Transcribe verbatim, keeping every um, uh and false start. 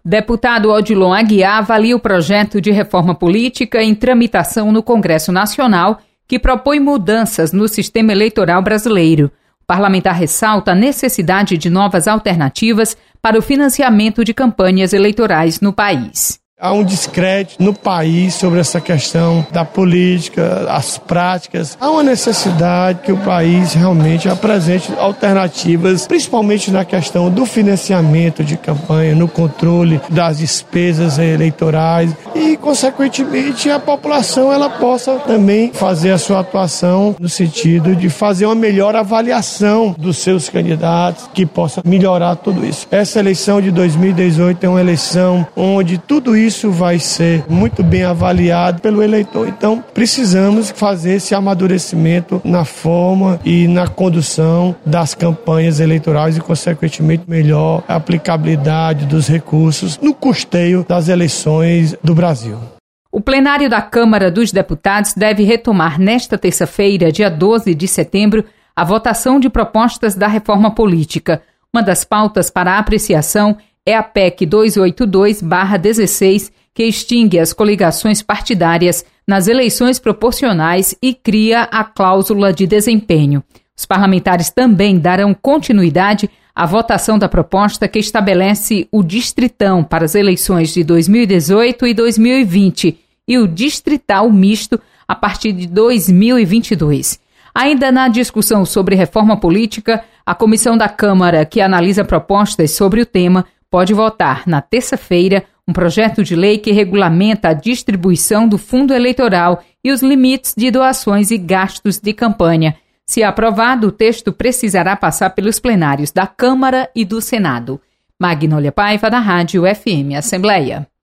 Deputado Odilon Aguiar avalia o projeto de reforma política em tramitação no Congresso Nacional, que propõe mudanças no sistema eleitoral brasileiro. O parlamentar ressalta a necessidade de novas alternativas para o financiamento de campanhas eleitorais no país. Há um descrédito no país sobre essa questão da política, as práticas. Há uma necessidade que o país realmente apresente alternativas, principalmente na questão do financiamento de campanha, no controle das despesas eleitorais e, consequentemente, a população ela possa também fazer a sua atuação no sentido de fazer uma melhor avaliação dos seus candidatos, que possa melhorar tudo isso. Essa eleição de dois mil e dezoito é uma eleição onde tudo isso Isso vai ser muito bem avaliado pelo eleitor. Então, precisamos fazer esse amadurecimento na forma e na condução das campanhas eleitorais e, consequentemente, melhor aplicabilidade dos recursos no custeio das eleições do Brasil. O plenário da Câmara dos Deputados deve retomar nesta terça-feira, dia doze de setembro, a votação de propostas da reforma política. Uma das pautas para apreciação é a P E C duzentos e oitenta e dois barra dezesseis, que extingue as coligações partidárias nas eleições proporcionais e cria a cláusula de desempenho. Os parlamentares também darão continuidade à votação da proposta que estabelece o distritão para as eleições de dois mil e dezoito e dois mil e vinte e o distrital misto a partir de dois mil e vinte e dois. Ainda na discussão sobre reforma política, a comissão da Câmara que analisa propostas sobre o tema pode votar na terça-feira um projeto de lei que regulamenta a distribuição do fundo eleitoral e os limites de doações e gastos de campanha. Se aprovado, o texto precisará passar pelos plenários da Câmara e do Senado. Magnólia Paiva, da Rádio F M Assembleia.